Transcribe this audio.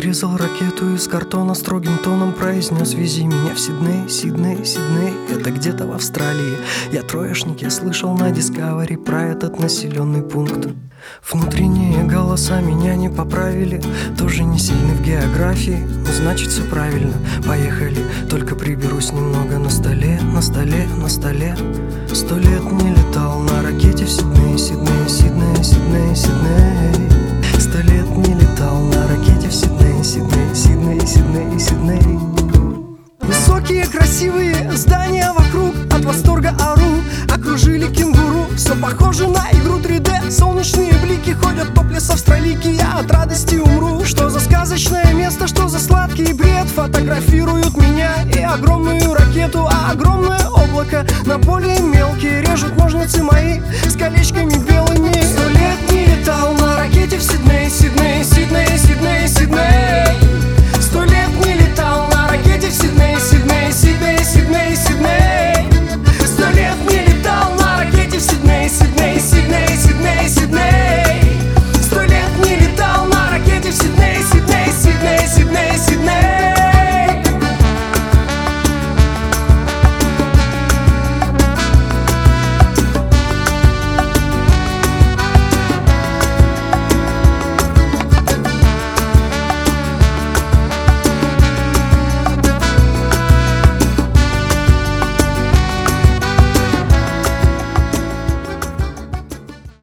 Вырезал ракету из картона, строгим тоном произнес: вези меня в Сидней, Сидней, Сидней. Это где-то в Австралии. Я троечник, я слышал на Discovery про этот населенный пункт. Внутренние голоса меня не поправили, тоже не сильный в географии, но значит все правильно. Поехали, только приберусь немного на столе, на столе, на столе. 100 лет не летал на ракете в Сидней, Сидней, Сидней, Сидней, Сидней. 100 лет не летал на ракете в Сидней, Сидней, Сидней, Сидней, Сидней. Высокие красивые здания вокруг, от восторга ору. Окружили кенгуру, все похоже на игру 3D. Солнечные блики ходят топлес австралийки, я от радости умру. Что за сказочное место, что за сладкий бред. Фотографируют меня и огромную ракету, а огромное облако на более мелкие. Режут ножницы мои с колечками белыми. 100 лет не летал на ракете в Сидней, Сидней, Сидней, Сидней.